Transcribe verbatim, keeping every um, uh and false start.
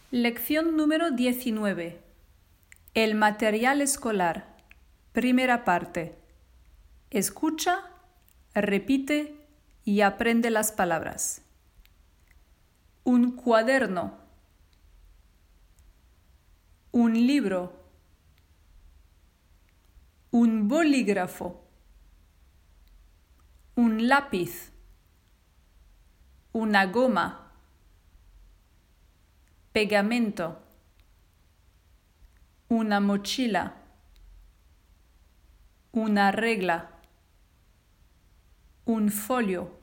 Lección número diecinueve. El material escolar. Primera parte. Escucha, repite y aprende las palabras. Un cuaderno. Un libro. Un bolígrafo. Un lápiz. Una goma. Pegamento. Una mochila. Una regla. Un folio.